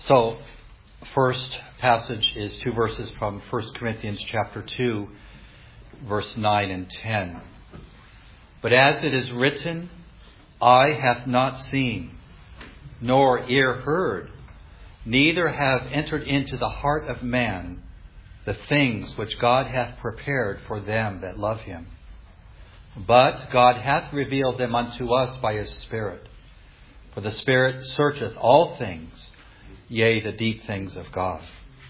So, first passage is two verses from 1 Corinthians chapter 2, verse 9 and 10. But as it is written, eye hath not seen, nor ear heard, neither have entered into the heart of man the things which God hath prepared for them that love him. But God hath revealed them unto us by his Spirit. For the Spirit searcheth all things, yea, the deep things of God.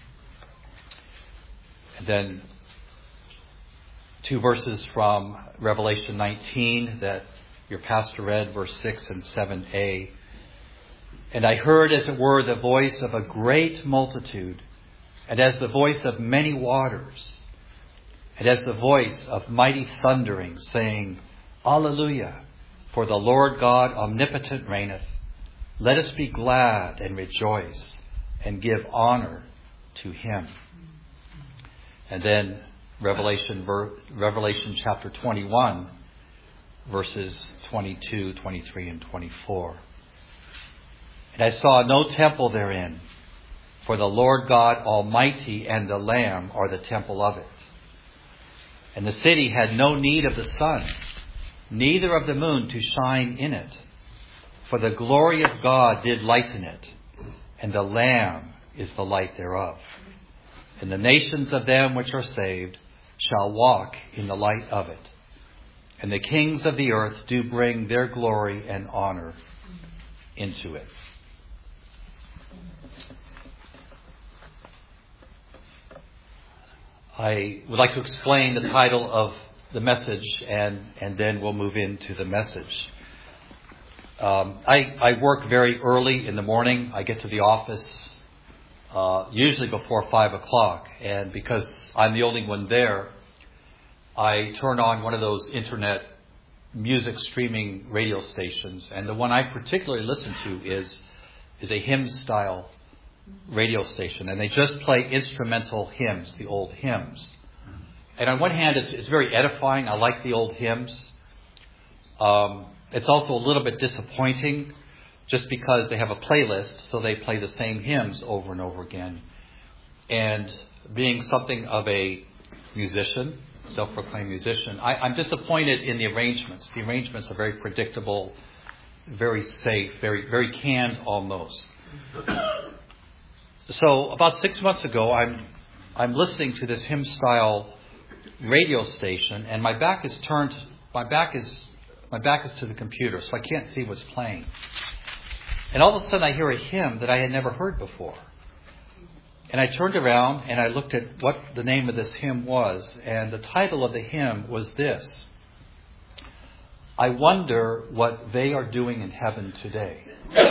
And then two verses from Revelation 19 that your pastor read, verse 6 and 7a. And I heard, as it were, the voice of a great multitude, and as the voice of many waters, and as the voice of mighty thundering, saying, Alleluia, for the Lord God omnipotent reigneth. Let us be glad and rejoice, and give honor to him. And then Revelation chapter 21, verses 22, 23, and 24. And I saw no temple therein, for the Lord God Almighty and the Lamb are the temple of it. And the city had no need of the sun, neither of the moon to shine in it, for the glory of God did lighten it, and the Lamb is the light thereof. And the nations of them which are saved shall walk in the light of it. And the kings of the earth do bring their glory and honor into it. I would like to explain the title of the message, and then we'll move into the message. I work very early in the morning. I get to the office usually before 5 o'clock. And because I'm the only one there, I turn on one of those internet music streaming radio stations. And the one I particularly listen to is a hymn style radio station. And they just play instrumental hymns, the old hymns. And on one hand, it's very edifying. I like the old hymns. It's also a little bit disappointing just because they have a playlist, so they play the same hymns over and over again. And being something of a musician, self-proclaimed musician, I'm disappointed in the arrangements. The arrangements are very predictable, very safe, very, very canned almost. So about 6 months ago, I'm listening to this hymn style radio station, and my back is to the computer, so I can't see what's playing. And all of a sudden I hear a hymn that I had never heard before. And I turned around and I looked at what the name of this hymn was. And the title of the hymn was this: I wonder what they are doing in heaven today.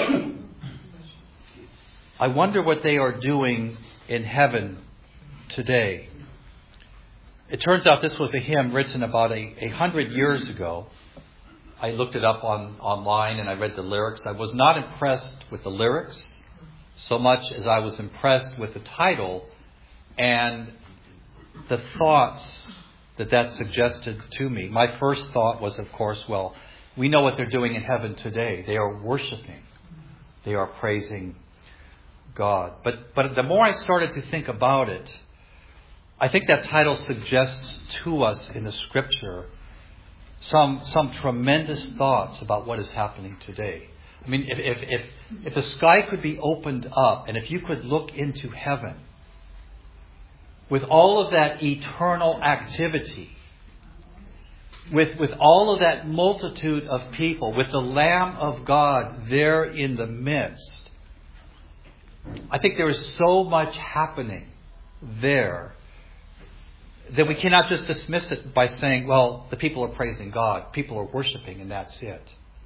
I wonder what they are doing in heaven today. It turns out this was a hymn written about 100 years ago. I looked it up online and I read the lyrics. I was not impressed with the lyrics so much as I was impressed with the title and the thoughts that suggested to me. My first thought was, of course, well, we know what they're doing in heaven today. They are worshiping. They are praising God. But the more I started to think about it, I think that title suggests to us in the Scripture some tremendous thoughts about what is happening today. I mean, if the sky could be opened up and if you could look into heaven with all of that eternal activity, with all of that multitude of people, with the Lamb of God there in the midst, I think there is so much happening there that we cannot just dismiss it by saying, well, the people are praising God, people are worshiping, and that's it.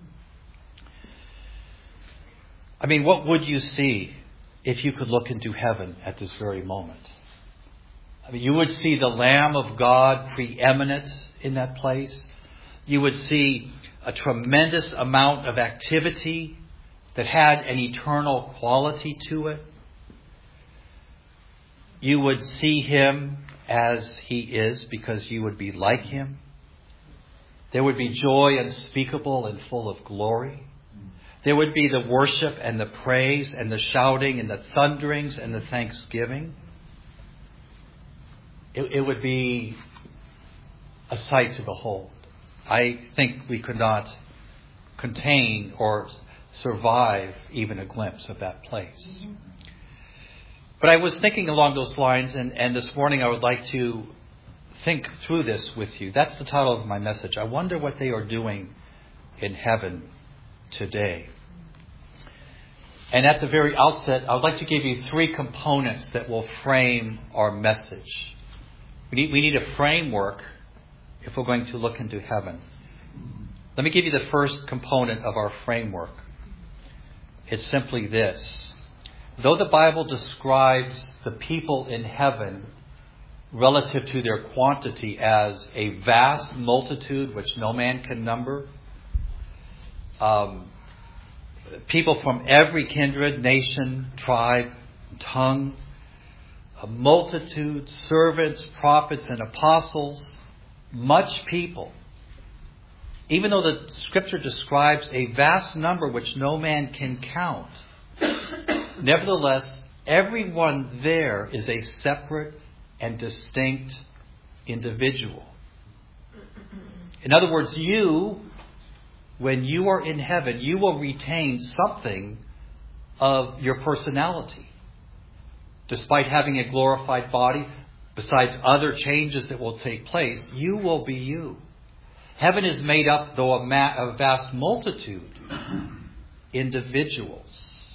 I mean, what would you see if you could look into heaven at this very moment? I mean, you would see the Lamb of God preeminent in that place. You would see a tremendous amount of activity that had an eternal quality to it. You would see him as he is because you would be like him. There would be joy unspeakable and full of glory. There would be the worship and the praise and the shouting and the thunderings and the thanksgiving. It would be a sight to behold. I think we could not contain or survive even a glimpse of that place. But I was thinking along those lines, and this morning I would like to think through this with you. That's the title of my message. I wonder what they are doing in heaven today. And at the very outset, I would like to give you 3 components that will frame our message. We need a framework if we're going to look into heaven. Let me give you the first component of our framework. It's simply this. Though the Bible describes the people in heaven relative to their quantity as a vast multitude which no man can number, people from every kindred, nation, tribe, tongue, a multitude, servants, prophets, and apostles, much people. Even though the Scripture describes a vast number which no man can count, nevertheless, everyone there is a separate and distinct individual. In other words, when you are in heaven, you will retain something of your personality. Despite having a glorified body, besides other changes that will take place, you will be you. Heaven is made up, though, of a vast multitude, individuals.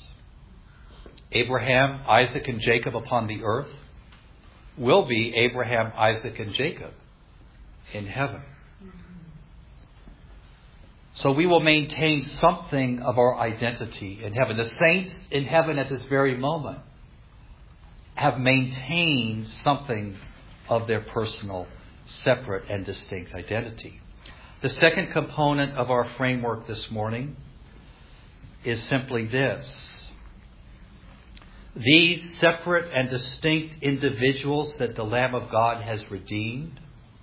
Abraham, Isaac, and Jacob upon the earth will be Abraham, Isaac, and Jacob in heaven. So we will maintain something of our identity in heaven. The saints in heaven at this very moment have maintained something of their personal, separate, and distinct identity. The second component of our framework this morning is simply this. These separate and distinct individuals that the Lamb of God has redeemed,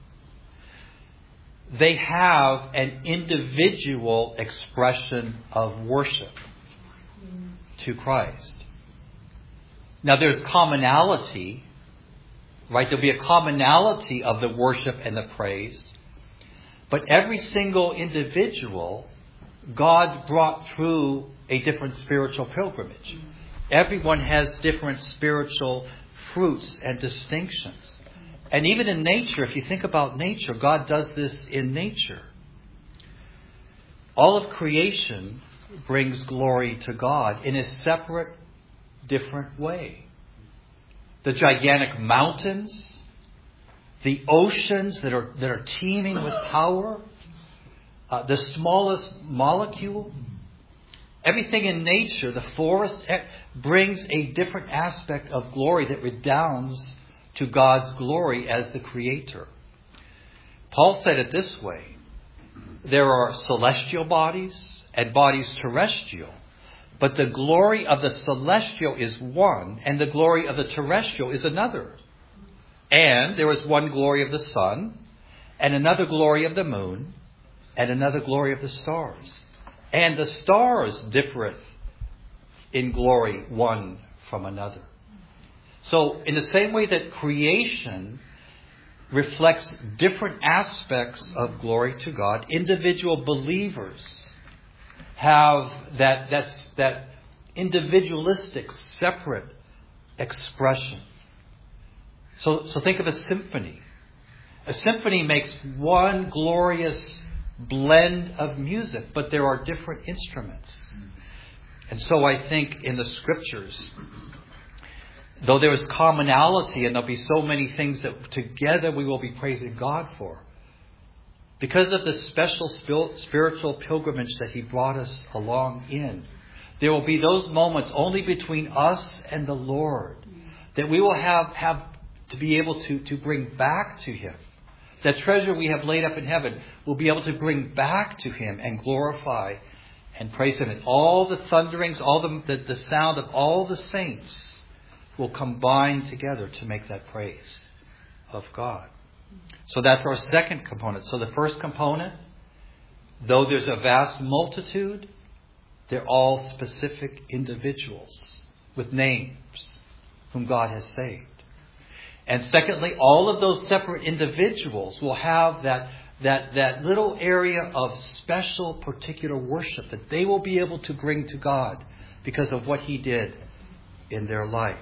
they have an individual expression of worship to Christ. Now there's commonality, right? There'll be a commonality of the worship and the praise. But every single individual, God brought through a different spiritual pilgrimage. Everyone has different spiritual fruits and distinctions. And even in nature, if you think about nature, God does this in nature. All of creation brings glory to God in a separate, different way. The gigantic mountains, the oceans that are teeming with power, the smallest molecule, everything in nature, the forest, brings a different aspect of glory that redounds to God's glory as the Creator. Paul said it this way. There are celestial bodies and bodies terrestrial. But the glory of the celestial is one, and the glory of the terrestrial is another. And there is one glory of the sun, and another glory of the moon, and another glory of the stars. And the stars differeth in glory one from another. So in the same way that creation reflects different aspects of glory to God, individual believers have that individualistic, separate expression. So think of a symphony. A symphony makes one glorious blend of music, but there are different instruments. And so I think in the Scriptures, though there is commonality and there'll be so many things that together we will be praising God for, because of the special spiritual pilgrimage that He brought us along in, there will be those moments only between us and the Lord that we will have to be able to bring back to Him. That treasure we have laid up in heaven, we'll be able to bring back to Him and glorify and praise Him. And all the thunderings, all the sound of all the saints will combine together to make that praise of God. So that's our second component. So the first component, though there's a vast multitude, They're all specific individuals with names whom God has saved. And secondly, all of those separate individuals will have that little area of special particular worship that they will be able to bring to God because of what He did in their life.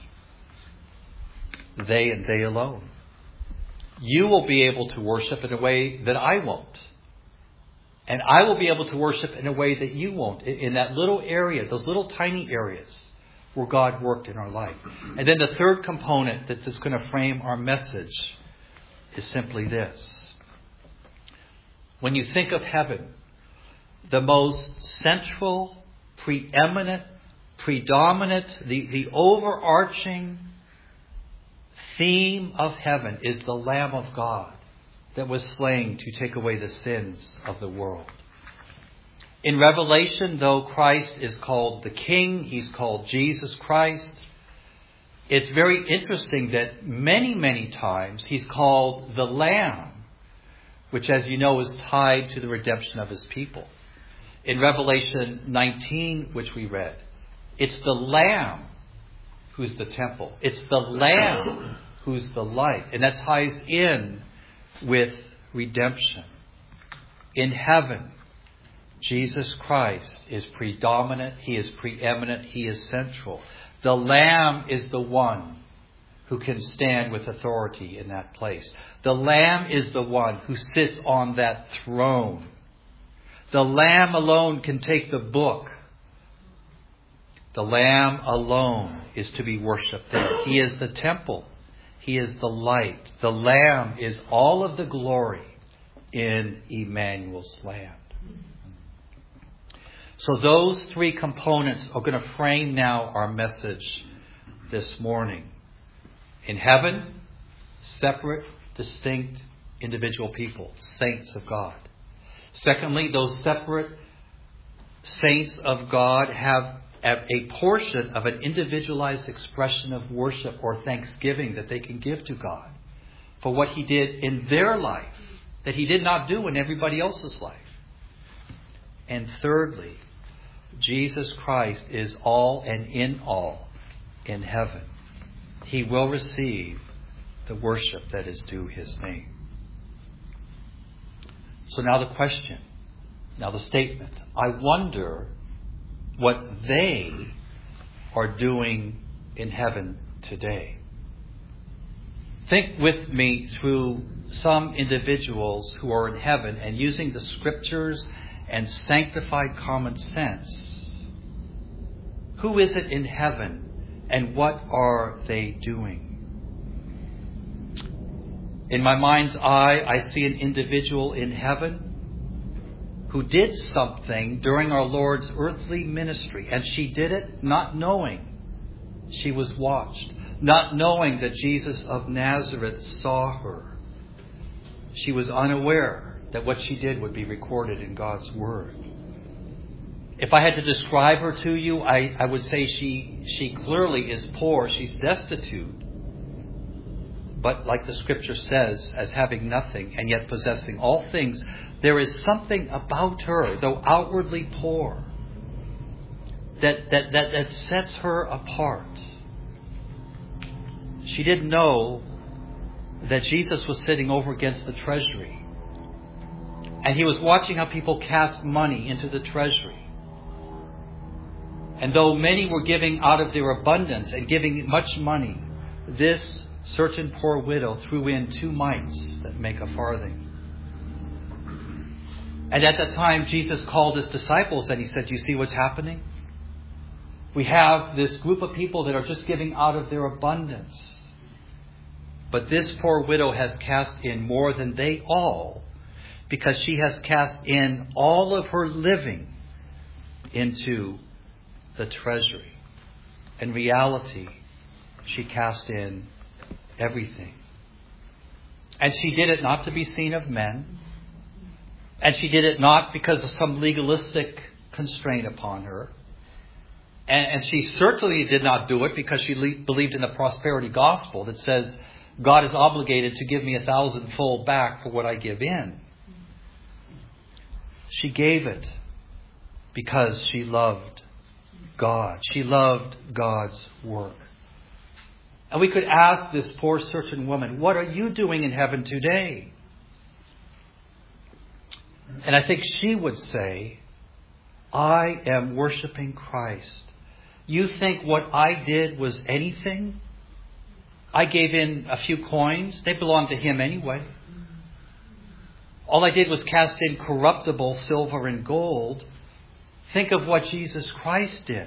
They and they alone. You will be able to worship in a way that I won't. And I will be able to worship in a way that you won't. In that little area, those little tiny areas where God worked in our life. And then the third component that is going to frame our message is simply this. When you think of heaven, the most central, preeminent, predominant, the overarching theme of heaven is the Lamb of God that was slain to take away the sins of the world. In Revelation, though Christ is called the King, He's called Jesus Christ, it's very interesting that many, many times He's called the Lamb, which, as you know, is tied to the redemption of His people. In Revelation 19, which we read, it's the Lamb who's the temple. It's the Lamb who's the light. And that ties in with redemption. In heaven, Jesus Christ is predominant. He is preeminent. He is central. The Lamb is the one who can stand with authority in that place. The Lamb is the one who sits on that throne. The Lamb alone can take the book. The Lamb alone is to be worshipped there. He is the temple. He is the light. The Lamb is all of the glory in Emmanuel's land. So those three components are going to frame now our message this morning. In heaven, separate, distinct, individual people, saints of God. Secondly, those separate saints of God have a portion of an individualized expression of worship or thanksgiving that they can give to God for what He did in their life that He did not do in everybody else's life. And thirdly, Jesus Christ is all and in all in heaven. He will receive the worship that is due His name. So now the question, now the statement. I wonder what they are doing in heaven today. Think with me through some individuals who are in heaven and using the Scriptures and sanctified common sense. Who is it in heaven and what are they doing? In my mind's eye, I see an individual in heaven who did something during our Lord's earthly ministry. And she did it not knowing she was watched, not knowing that Jesus of Nazareth saw her. She was unaware that what she did would be recorded in God's Word. If I had to describe her to you, I would say she clearly is poor. She's destitute. But like the Scripture says, as having nothing and yet possessing all things, there is something about her, though outwardly poor, that sets her apart. She didn't know that Jesus was sitting over against the treasury. And He was watching how people cast money into the treasury. And though many were giving out of their abundance and giving much money, this certain poor widow threw in 2 mites that make a farthing. And at that time, Jesus called His disciples and He said, "You see what's happening? We have this group of people that are just giving out of their abundance. But this poor widow has cast in more than they all, because she has cast in all of her living into the treasury." In reality, she cast in everything. And she did it not to be seen of men. And she did it not because of some legalistic constraint upon her. And she certainly did not do it because she believed in the prosperity gospel that says God is obligated to give me 1,000-fold back for what I give in. She gave it because she loved God. She loved God's work. And we could ask this poor certain woman, what are you doing in heaven today? And I think she would say, I am worshiping Christ. You think what I did was anything? I gave in a few coins. They belonged to Him anyway. All I did was cast in corruptible silver and gold. Think of what Jesus Christ did.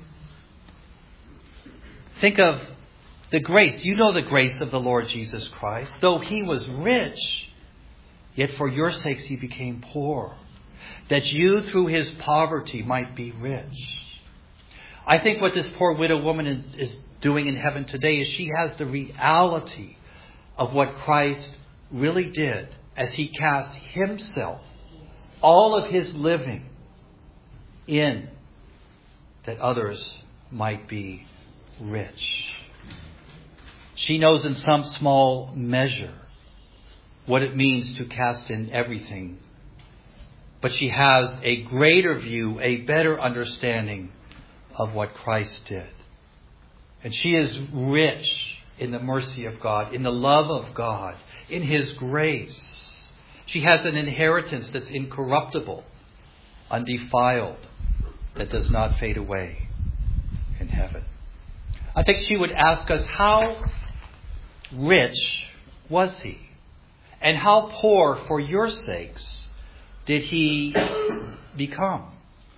Think of the grace. You know the grace of the Lord Jesus Christ. Though He was rich, yet for your sakes He became poor, that you through His poverty might be rich. I think what this poor widow woman is doing in heaven today is she has the reality of what Christ really did as He cast Himself, all of His living, in that others might be rich. She knows in some small measure what it means to cast in everything. But she has a greater view, a better understanding of what Christ did. And she is rich in the mercy of God, in the love of God, in His grace. She has an inheritance that's incorruptible, undefiled, that does not fade away in heaven. I think she would ask us, how rich was He? And how poor for your sakes did He become?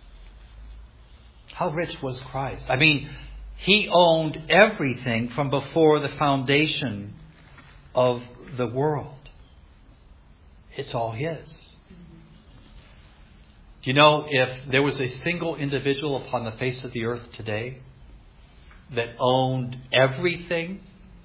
How rich was Christ? I mean, He owned everything from before the foundation of the world. It's all His. Do you know, if there was a single individual upon the face of the earth today that owned everything,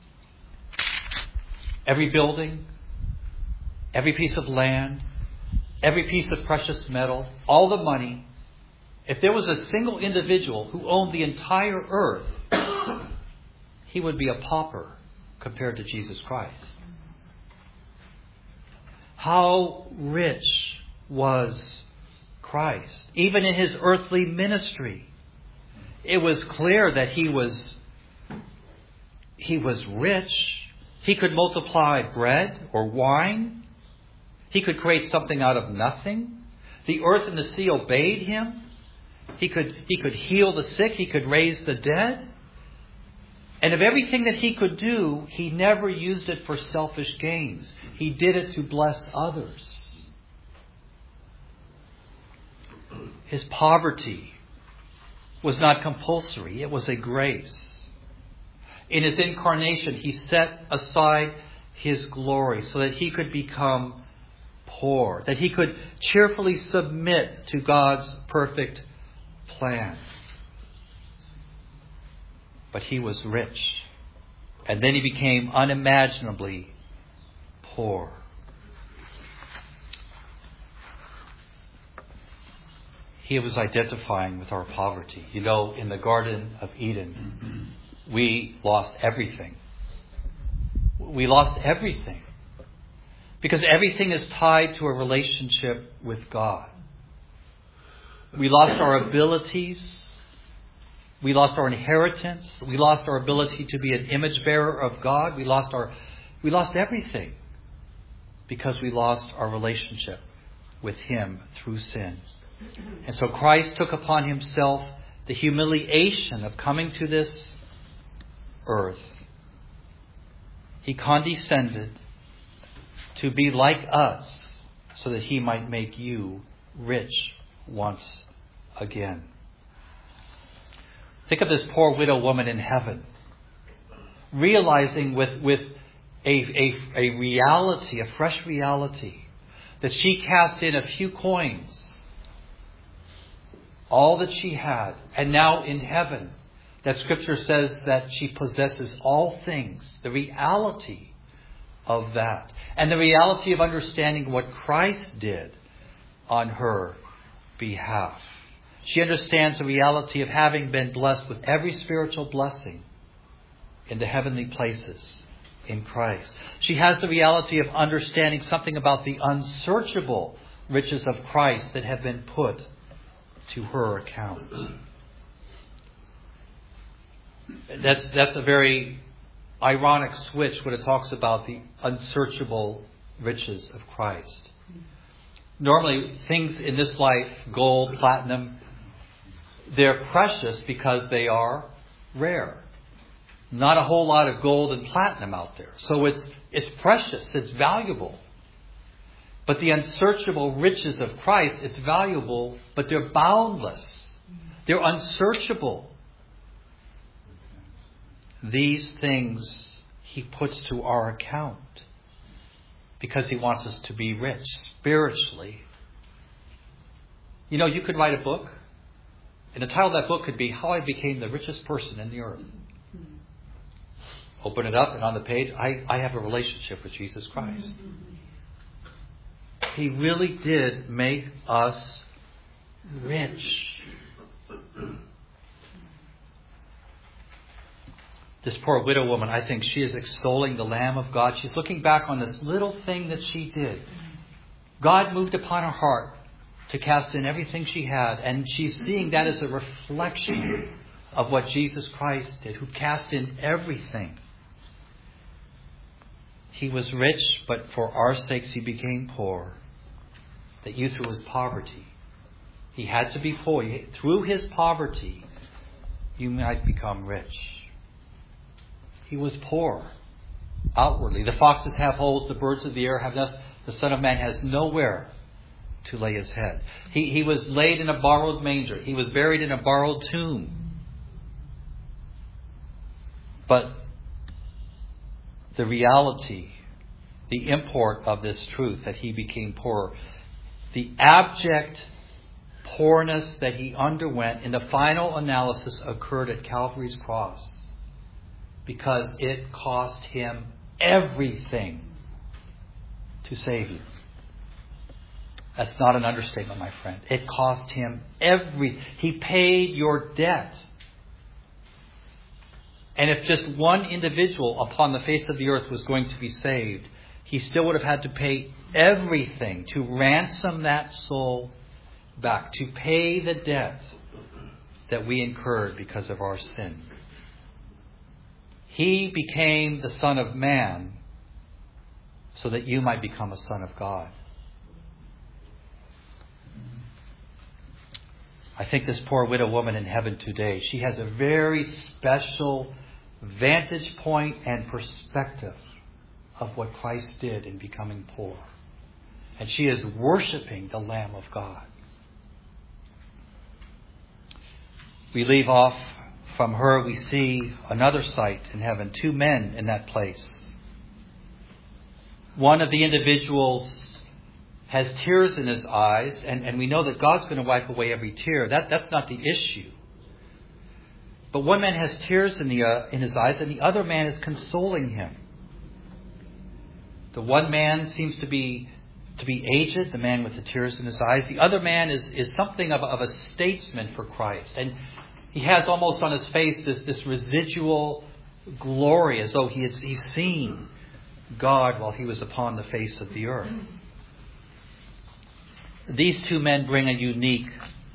every building, every piece of land, every piece of precious metal, all the money, if there was a single individual who owned the entire earth, he would be a pauper compared to Jesus Christ. How rich was Christ? Even in His earthly ministry, it was clear that He was rich. He could multiply bread or wine. He could create something out of nothing. The earth and the sea obeyed Him. He could heal the sick. He could raise the dead. And of everything that He could do, He never used it for selfish gains. He did it to bless others. His poverty was not compulsory. It was a grace. In His incarnation, He set aside His glory so that He could become poor, that He could cheerfully submit to God's perfect plan. But He was rich. And then He became unimaginably poor. He was identifying with our poverty. You know, in the Garden of Eden, we lost everything. We lost everything. Because everything is tied to a relationship with God. We lost our abilities. We lost our inheritance. We lost our ability to be an image bearer of God. We lost everything because we lost our relationship with Him through sin. And so Christ took upon Himself the humiliation of coming to this earth. He condescended to be like us so that He might make you rich once again. Think of this poor widow woman in heaven, realizing with a reality, a fresh reality, that she cast in a few coins, all that she had, and now in heaven, that Scripture says that she possesses all things. The reality of that, and the reality of understanding what Christ did on her behalf. She understands the reality of having been blessed with every spiritual blessing in the heavenly places in Christ. She has the reality of understanding something about the unsearchable riches of Christ that have been put to her account. That's a very ironic switch when it talks about the unsearchable riches of Christ. Normally, things in this life, gold, platinum, they're precious because they are rare. Not a whole lot of gold and platinum out there. So it's precious, it's valuable. But the unsearchable riches of Christ, it's valuable, but they're boundless. They're unsearchable. These things He puts to our account because He wants us to be rich spiritually. You know, you could write a book, and the title of that book could be How I Became the Richest Person in the Earth. Open it up, and on the page, I have a relationship with Jesus Christ. He really did make us rich. This poor widow woman, I think she is extolling the Lamb of God. She's looking back on this little thing that she did. God moved upon her heart to cast in everything she had, and she's seeing that as a reflection of what Jesus Christ did, who cast in everything. He was rich, but for our sakes He became poor, that you through His poverty, He had to be poor. Through His poverty, you might become rich. He was poor outwardly. The foxes have holes, the birds of the air have nests. The Son of Man has nowhere to lay His head. He was laid in a borrowed manger. He was buried in a borrowed tomb. But the reality, the import of this truth that He became poor, the abject poorness that He underwent in the final analysis occurred at Calvary's cross because it cost Him everything to save you. That's not an understatement, my friend. It cost Him He paid your debt. And if just one individual upon the face of the earth was going to be saved, He still would have had to pay everything to ransom that soul back, to pay the debt that we incurred because of our sin. He became the Son of Man so that you might become a son of God. I think this poor widow woman in heaven today, she has a very special vantage point and perspective of what Christ did in becoming poor. And she is worshiping the Lamb of God. We leave off from her, we see another sight in heaven, two men in that place. One of the individuals has tears in his eyes, and we know that God's going to wipe away every tear. That's not the issue. But one man has tears in his eyes, and the other man is consoling him. The one man seems to be aged, the man with the tears in his eyes. The other man is something of a statesman for Christ. And he has almost on his face this residual glory, as though he's seen God while He was upon the face of the earth. These two men bring a unique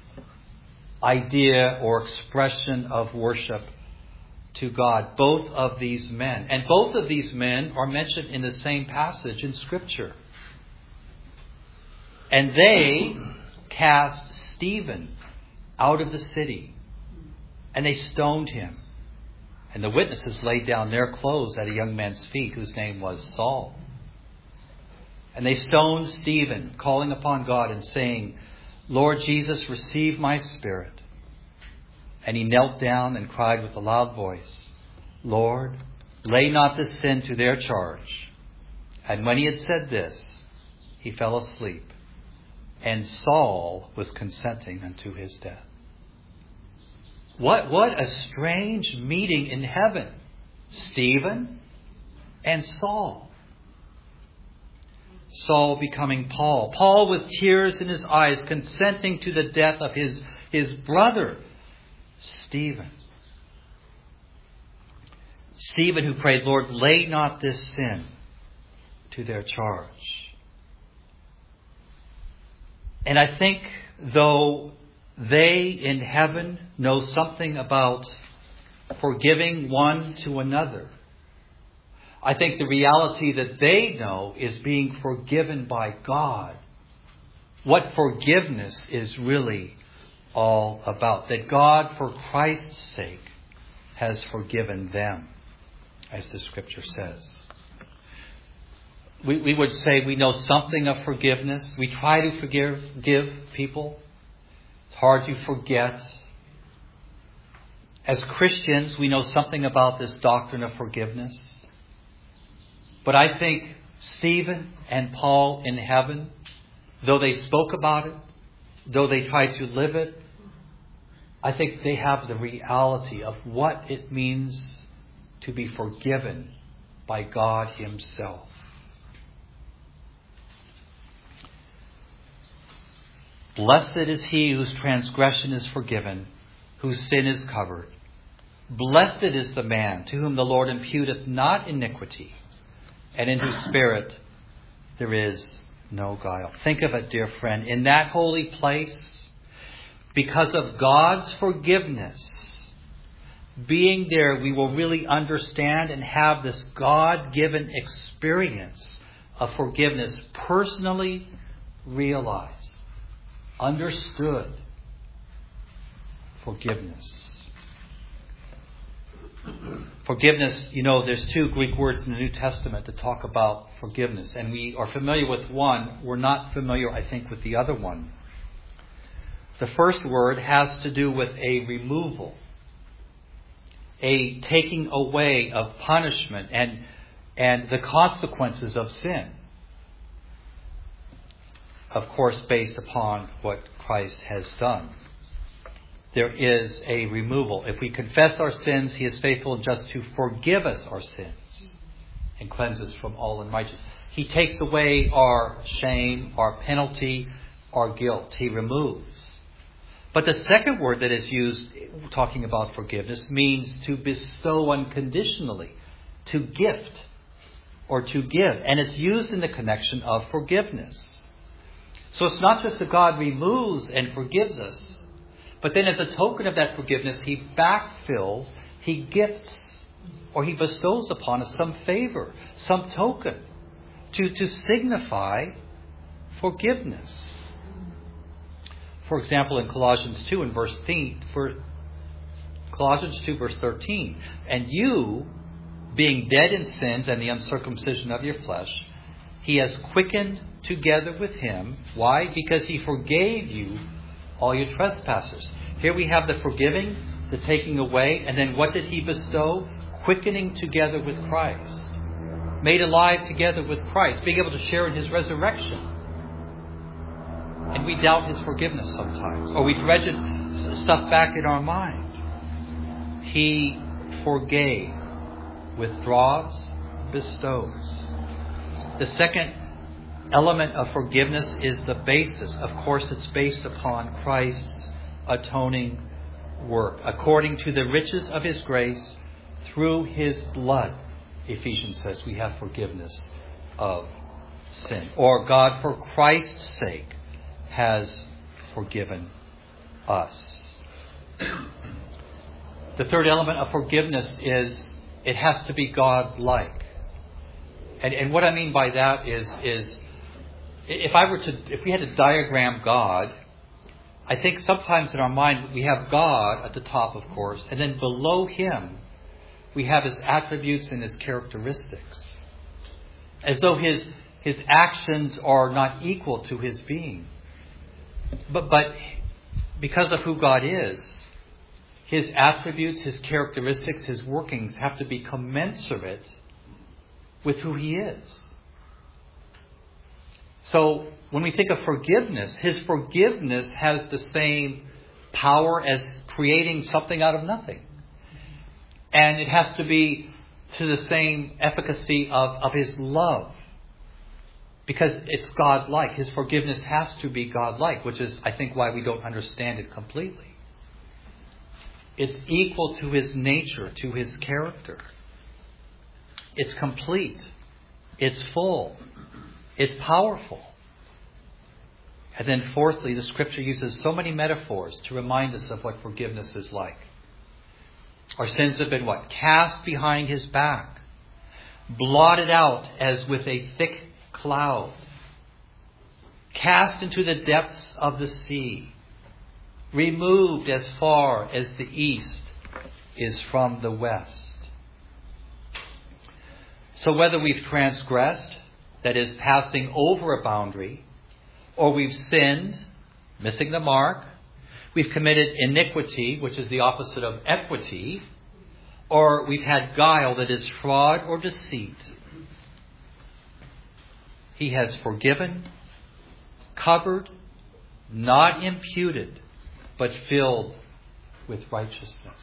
idea or expression of worship to God, both of these men. And both of these men are mentioned in the same passage in Scripture. And they cast Stephen out of the city, and they stoned him. And the witnesses laid down their clothes at a young man's feet whose name was Saul. And they stoned Stephen, calling upon God and saying, Lord Jesus, receive my spirit. And he knelt down and cried with a loud voice, Lord, lay not this sin to their charge. And when he had said this, he fell asleep. And Saul was consenting unto his death. What a strange meeting in heaven. Stephen and Saul. Saul becoming Paul. Paul with tears in his eyes, consenting to the death of his brother, Stephen. Stephen who prayed, Lord, lay not this sin to their charge. And I think, though they in heaven know something about forgiving one to another. I think the reality that they know is being forgiven by God. What forgiveness is really all about. That God, for Christ's sake, has forgiven them, as the Scripture says. We would say we know something of forgiveness. We try to forgive people. It's hard to forget. As Christians, we know something about this doctrine of forgiveness. But I think Stephen and Paul in heaven, though they spoke about it, though they tried to live it, I think they have the reality of what it means to be forgiven by God Himself. Blessed is he whose transgression is forgiven, whose sin is covered. Blessed is the man to whom the Lord imputeth not iniquity, and in whose spirit there is no guile. Think of it, dear friend. In that holy place, because of God's forgiveness, being there, we will really understand and have this God-given experience of forgiveness personally realized, understood. Forgiveness. Forgiveness, there's two Greek words in the New Testament that talk about forgiveness. And we are familiar with one. We're not familiar, I think, with the other one. The first word has to do with a removal, a taking away of punishment and the consequences of sin. Of course, based upon what Christ has done. There is a removal. If we confess our sins, He is faithful and just to forgive us our sins and cleanse us from all unrighteousness. He takes away our shame, our penalty, our guilt. He removes. But the second word that is used, talking about forgiveness, means to bestow unconditionally, to gift, or to give. And it's used in the connection of forgiveness. So it's not just that God removes and forgives us, but then as a token of that forgiveness, He backfills, He gifts, or He bestows upon us some favor, some token, to signify forgiveness. For example, in Colossians 2 and verse 13, and you, being dead in sins and the uncircumcision of your flesh, He has quickened together with Him. Why? Because He forgave you all your trespasses. Here we have the forgiving, the taking away, and then what did He bestow? Quickening together with Christ. Made alive together with Christ. Being able to share in His resurrection. And we doubt His forgiveness sometimes. Or we dredge stuff back in our mind. He forgave, withdraws, bestows. The second element of forgiveness is the basis. Of course, it's based upon Christ's atoning work. According to the riches of His grace, through His blood, Ephesians says, we have forgiveness of sin. Or God, for Christ's sake, has forgiven us. The third element of forgiveness is it has to be God-like. And what I mean by that is if we had to diagram God, I think sometimes in our mind we have God at the top, of course, and then below Him we have His attributes and His characteristics. As though His actions are not equal to His being. But because of who God is, His attributes, His characteristics, His workings have to be commensurate with who He is. So when we think of forgiveness, His forgiveness has the same power as creating something out of nothing. And it has to be to the same efficacy of His love. Because it's God-like. His forgiveness has to be God-like, which is, I think, why we don't understand it completely. It's equal to His nature, to His character. It's complete. It's full. It's powerful. And then fourthly, the Scripture uses so many metaphors to remind us of what forgiveness is like. Our sins have been what? Cast behind His back. Blotted out as with a thick cloud. Cast into the depths of the sea. Removed as far as the east is from the west. So whether we've transgressed, that is, passing over a boundary, or we've sinned, missing the mark, we've committed iniquity, which is the opposite of equity, or we've had guile, that is fraud or deceit, He has forgiven, covered, not imputed, but filled with righteousness.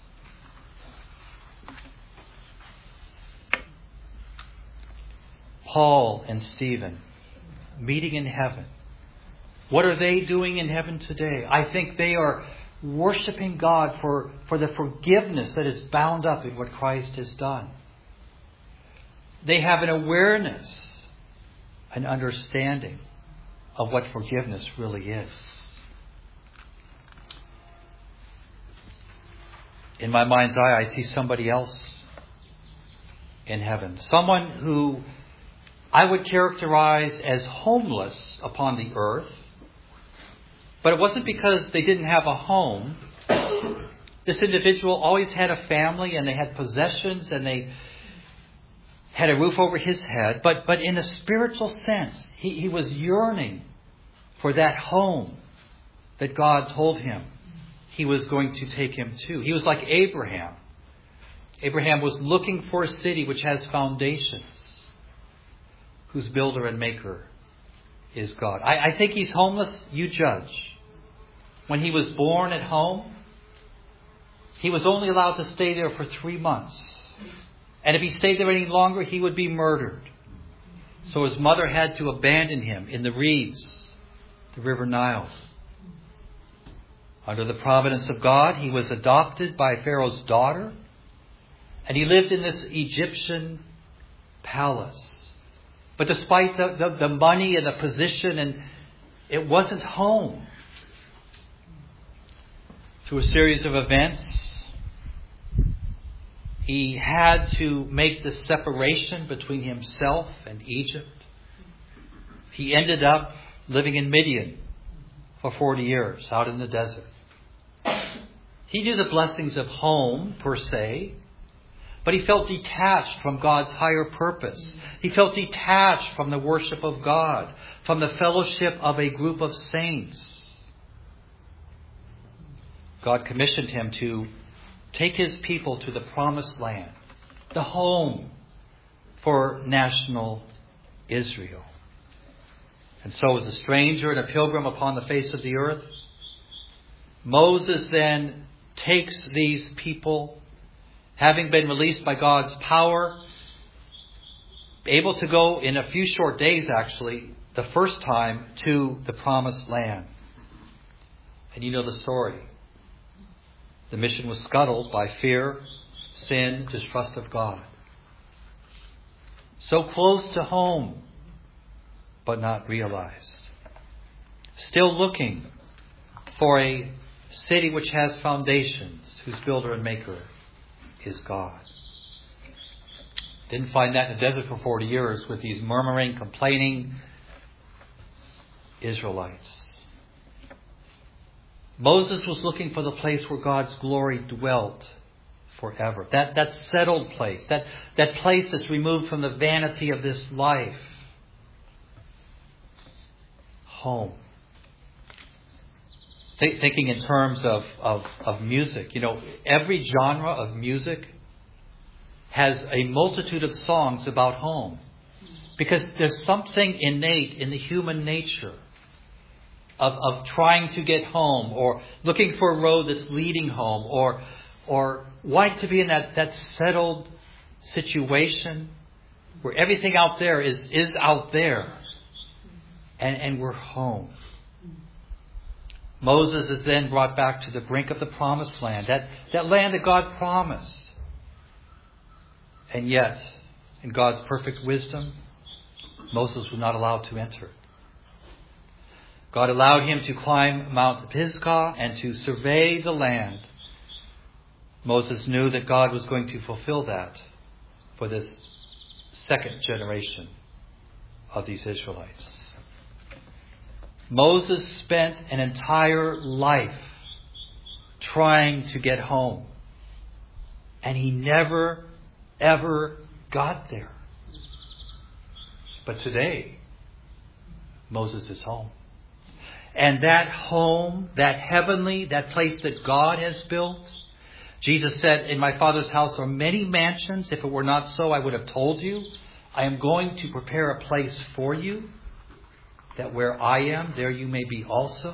Paul and Stephen meeting in heaven. What are they doing in heaven today? I think they are worshiping God for the forgiveness that is bound up in what Christ has done. They have an awareness, an understanding of what forgiveness really is. In my mind's eye, I see somebody else in heaven. Someone who I would characterize as homeless upon the earth. But it wasn't because they didn't have a home. This individual always had a family and they had possessions and they had a roof over his head. But in a spiritual sense, he was yearning for that home that God told him He was going to take him to. He was like Abraham. Abraham was looking for a city which has foundations, whose builder and maker is God. I think he's homeless. You judge. When he was born at home, he was only allowed to stay there for 3 months. And if he stayed there any longer, he would be murdered. So his mother had to abandon him in the reeds, the River Nile. Under the providence of God, he was adopted by Pharaoh's daughter. And he lived in this Egyptian palace. But despite the money and the position, and it wasn't home. Through a series of events, he had to make the separation between himself and Egypt. He ended up living in Midian for 40 years, out in the desert. He knew the blessings of home, per se, but he felt detached from God's higher purpose. He felt detached from the worship of God, from the fellowship of a group of saints. God commissioned him to take His people to the promised land, the home for national Israel. And so, as a stranger and a pilgrim upon the face of the earth, Moses then takes these people, having been released by God's power, able to go in a few short days, actually, the first time to the promised land. And you know the story. The mission was scuttled by fear, sin, distrust of God. So close to home, but not realized. Still looking for a city which has foundations, whose builder and maker is God. Didn't find that in the desert for 40 years with these murmuring, complaining Israelites. Moses was looking for the place where God's glory dwelt forever. That settled place. That place that's removed from the vanity of this life. Home. Thinking in terms of music. You know, every genre of music has a multitude of songs about home. Because there's something innate in the human nature of trying to get home, or looking for a road that's leading home, or wanting to be in that settled situation where everything out there is out there, and we're home. Moses is then brought back to the brink of the promised land, that land that God promised. And yet, in God's perfect wisdom, Moses was not allowed to enter. God allowed him to climb Mount Pisgah and to survey the land. Moses knew that God was going to fulfill that for this second generation of these Israelites. Moses spent an entire life trying to get home. And he never, ever got there. But today, Moses is home. And that home, that heavenly, that place that God has built, Jesus said, in my Father's house are many mansions. If it were not so, I would have told you. I am going to prepare a place for you, that where I am, there you may be also.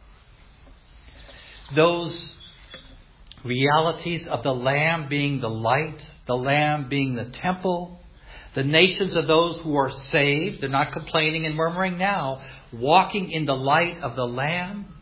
Those realities of the Lamb being the light, the Lamb being the temple, the nations of those who are saved, they're not complaining and murmuring now, walking in the light of the Lamb.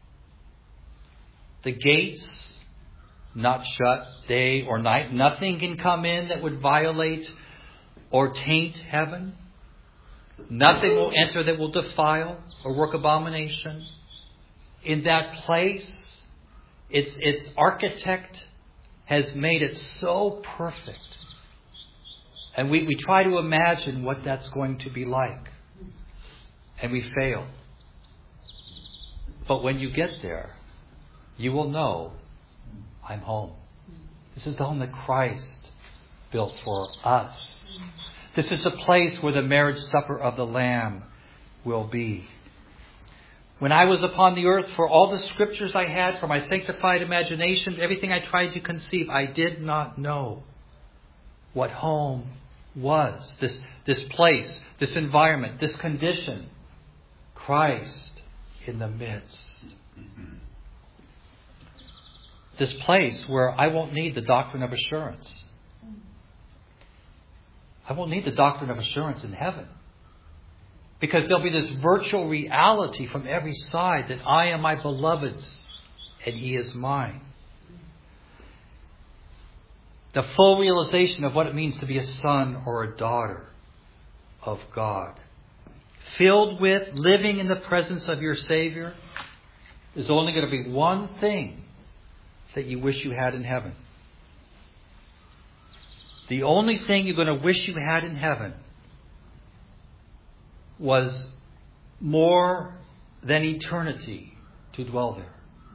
The gates not shut day or night. Nothing can come in that would violate or taint heaven. Nothing will enter that will defile or work abomination. In that place, its architect has made it so perfect. And we try to imagine what that's going to be like. And we fail. But when you get there, you will know, I'm home. This is the home that Christ built for us. This is a place where the marriage supper of the Lamb will be. When I was upon the earth, for all the scriptures I had, for my sanctified imagination, everything I tried to conceive, I did not know what home was. This place, this environment, this condition. Christ in the midst. This place where I won't need the doctrine of assurance. I won't need the doctrine of assurance in heaven. Because there'll be this virtual reality from every side that I am my beloved's and he is mine. The full realization of what it means to be a son or a daughter of God. Filled with, living in the presence of your Savior, there's only going to be one thing that you wish you had in heaven. The only thing you're going to wish you had in heaven was more than eternity to dwell there.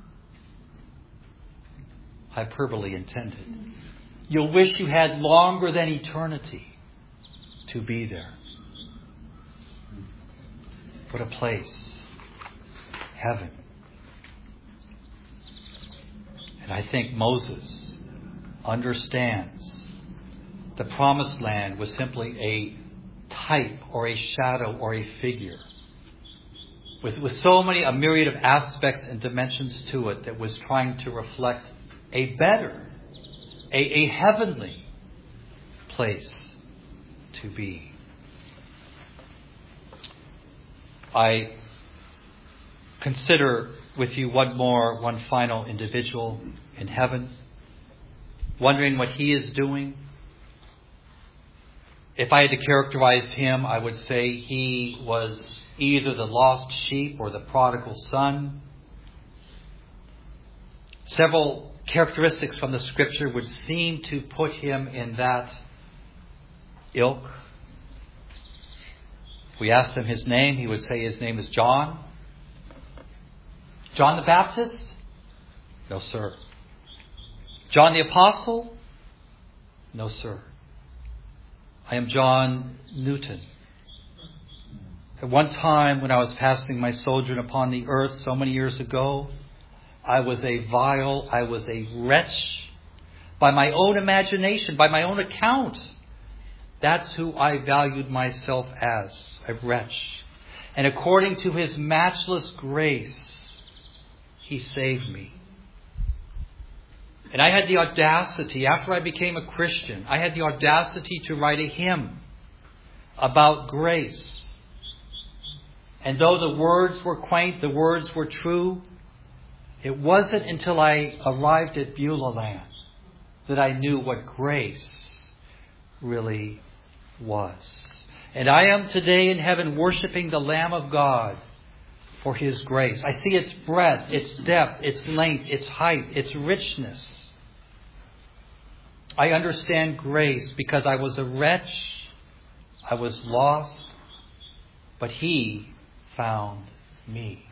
Hyperbole intended. You'll wish you had longer than eternity to be there. What a place. Heaven. And I think Moses understands the promised land was simply a type or a shadow or a figure. With so many, a myriad of aspects and dimensions to it that was trying to reflect a better, a heavenly place to be. I consider with you one final individual in heaven, wondering what he is doing. If I had to characterize him, I would say he was either the lost sheep or the prodigal son. Several characteristics from the Scripture would seem to put him in that ilk. If we asked him his name, he would say his name is John. John the Baptist? No, sir. John the Apostle? No, sir. I am John Newton. At one time, when I was passing my sojourn upon the earth so many years ago, I was a wretch. By my own imagination, by my own account, that's who I valued myself as, a wretch. And according to his matchless grace, he saved me. And I had the audacity, after I became a Christian, I had the audacity to write a hymn about grace. And though the words were quaint, the words were true, it wasn't until I arrived at Beulah land that I knew what grace really was. And I am today in heaven worshiping the Lamb of God for His grace. I see its breadth, its depth, its length, its height, its richness. I understand grace because I was a wretch. I was lost. But He found me.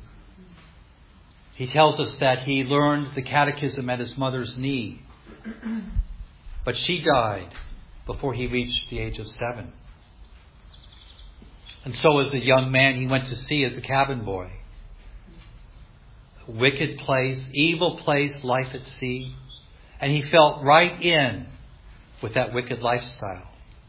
He tells us that he learned the catechism at his mother's knee. But she died before he reached the age of 7. And so as a young man, he went to sea as a cabin boy. A wicked place, evil place, life at sea. And he felt right in with that wicked lifestyle.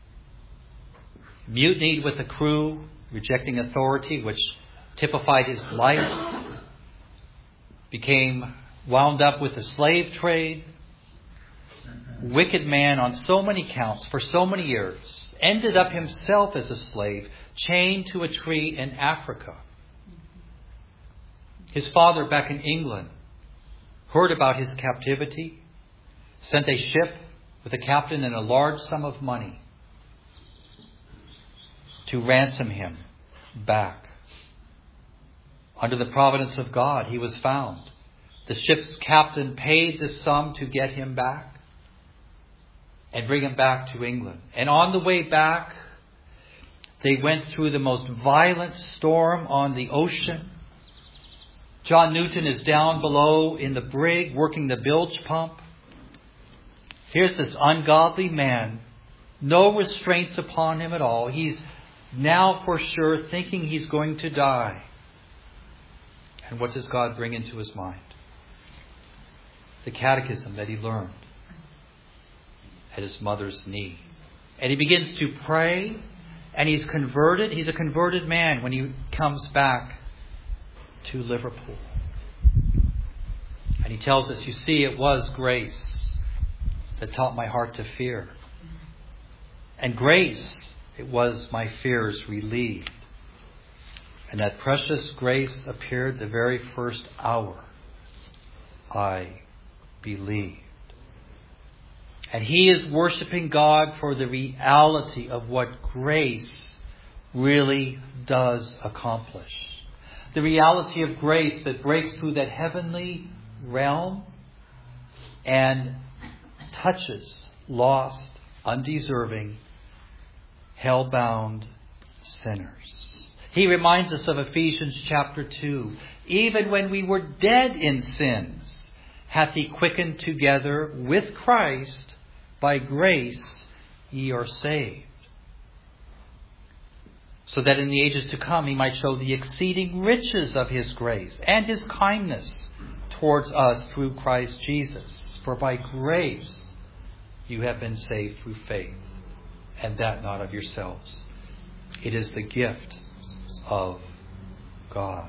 Mutinied with the crew, rejecting authority, which typified his life. Became wound up with the slave trade. Wicked man on so many counts for so many years. Ended up himself as a slave, chained to a tree in Africa. His father back in England heard about his captivity, sent a ship with a captain and a large sum of money to ransom him back. Under the providence of God, he was found. The ship's captain paid the sum to get him back and bring him back to England. And on the way back, they went through the most violent storm on the ocean. John Newton is down below in the brig working the bilge pump. Here's this ungodly man, no restraints upon him at all. He's now for sure thinking he's going to die. And what does God bring into his mind? The catechism that he learned at his mother's knee. And he begins to pray, and he's converted. He's a converted man when he comes back to Liverpool. And he tells us, you see, it was grace that taught my heart to fear. And grace, it was my fears relieved. And that precious grace appeared the very first hour I believed. And he is worshiping God for the reality of what grace really does accomplish. The reality of grace that breaks through that heavenly realm and touches lost, undeserving, hell-bound sinners. He reminds us of Ephesians chapter 2. Even when we were dead in sins, hath he quickened together with Christ. By grace ye are saved. So that in the ages to come he might show the exceeding riches of his grace and his kindness towards us through Christ Jesus. For by grace you have been saved through faith, and that not of yourselves. It is the gift of God.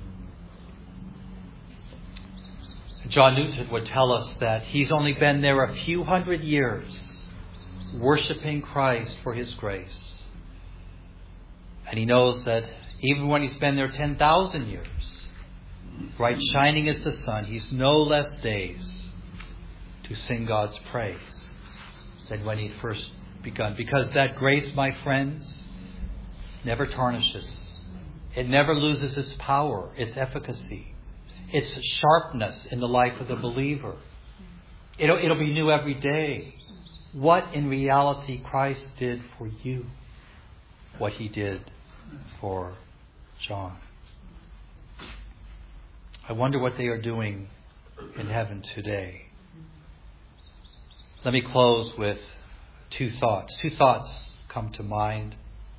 John Newton would tell us that he's only been there a few hundred years worshiping Christ for his grace. And he knows that even when he's been there 10,000 years, bright shining as the sun, he's no less days to sing God's praise than when he first begun. Because that grace, my friends, never tarnishes. It never loses its power, its efficacy, its sharpness in the life of the believer. It'll be new every day. What in reality Christ did for you, what he did for John. I wonder what they are doing in heaven today. Let me close with two thoughts. Two thoughts come to mind.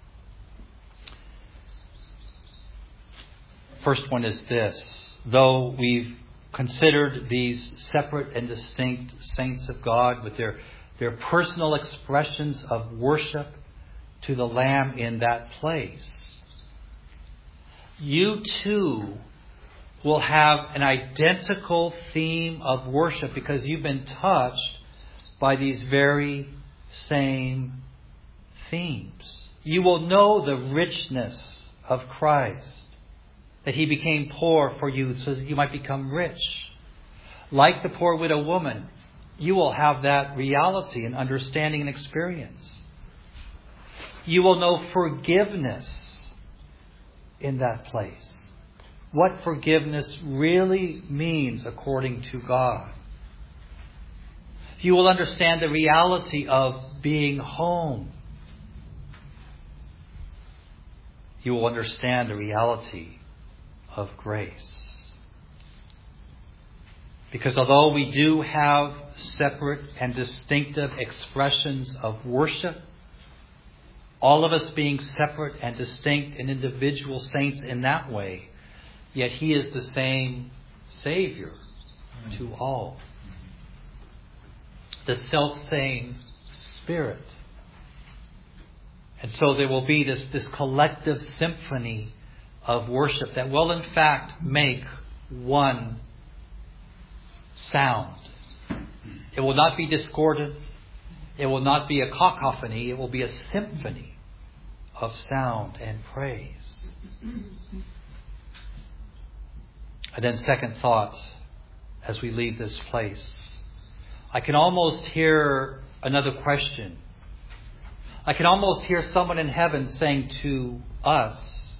First one is this. Though we've considered these separate and distinct saints of God with their personal expressions of worship to the Lamb in that place, you too will have an identical theme of worship because you've been touched by these very same themes. You will know the richness of Christ, that he became poor for you so that you might become rich. Like the poor widow woman, you will have that reality and understanding and experience. You will know forgiveness in that place. what forgiveness really means according to God. You will understand the reality of being home. You will understand the reality of grace. Because although we do have separate and distinctive expressions of worship, all of us being separate and distinct and individual saints in that way, yet He is the same Savior to all. The self-same Spirit. And so there will be this collective symphony of worship that will in fact make one sound. It will not be discordant. It will not be a cacophony. It will be a symphony of sound and praise. And then second thought, as we leave this place, I can almost hear another question. I can almost hear someone in heaven saying to us,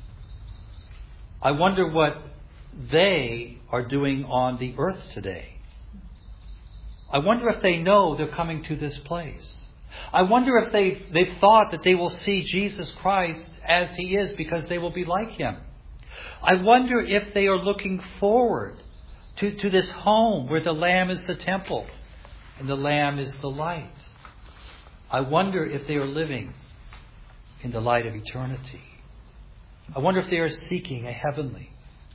I wonder what they are doing on the earth today. I wonder if they know they're coming to this place. I wonder if they've thought that they will see Jesus Christ as He is because they will be like Him. I wonder if they are looking forward to this home where the Lamb is the temple and the Lamb is the light. I wonder if they are living in the light of eternity. I wonder if they are seeking a heavenly.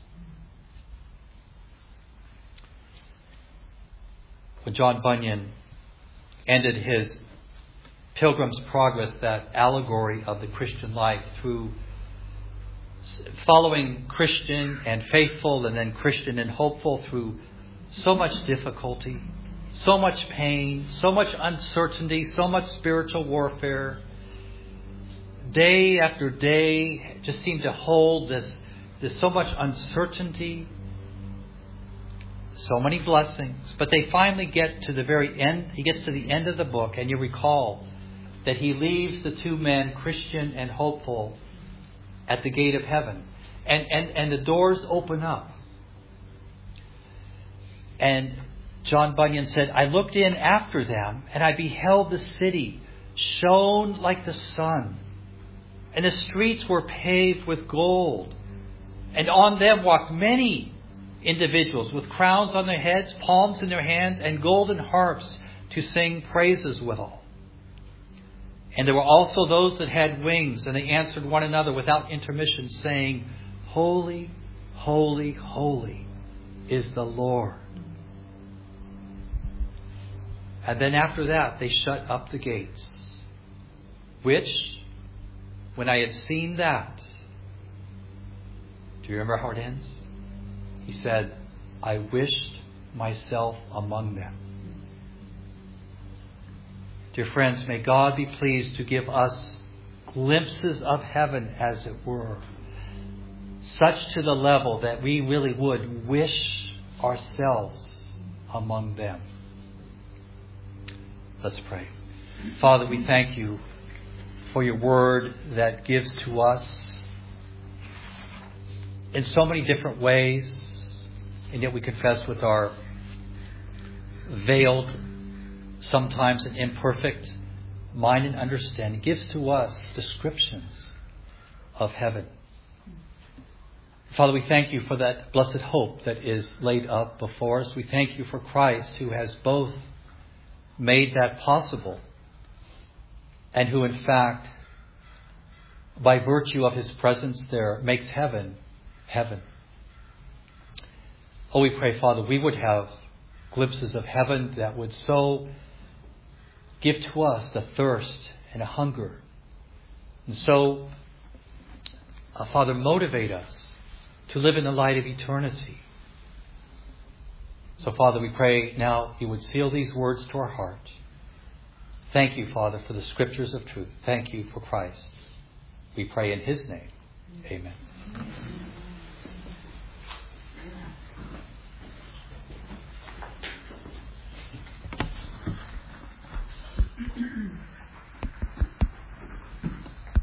When John Bunyan ended his Pilgrim's Progress, that allegory of the Christian life, through following Christian and faithful and then Christian and hopeful through so much difficulty, so much pain, so much uncertainty, so much spiritual warfare, day after day just seemed to hold this so much uncertainty, so many blessings. But they finally get to the very end. He gets to the end of the book, and you recall that he leaves the two men, Christian and hopeful, at the gate of heaven. And the doors open up. And John Bunyan said, I looked in after them, and I beheld the city shone like the sun. And the streets were paved with gold. And on them walked many individuals with crowns on their heads, palms in their hands, and golden harps to sing praises withal. And there were also those that had wings, and they answered one another without intermission, saying, Holy, holy, holy is the Lord. And then after that, they shut up the gates, which, when I had seen that, do you remember how it ends? He said, I wished myself among them. Dear friends, may God be pleased to give us glimpses of heaven, as it were, such to the level that we really would wish ourselves among them. Let's pray. Father, we thank You for Your word that gives to us in so many different ways, and yet we confess with our veiled, sometimes an imperfect mind and understanding, gives to us descriptions of heaven. Father, we thank You for that blessed hope that is laid up before us. We thank You for Christ, who has both made that possible and who, in fact, by virtue of His presence there, makes heaven heaven. Oh, we pray, Father, we would have glimpses of heaven that would so give to us the thirst and a hunger. And so, Father, motivate us to live in the light of eternity. So, Father, we pray now You would seal these words to our heart. Thank You, Father, for the Scriptures of truth. Thank You for Christ. We pray in His name. Amen.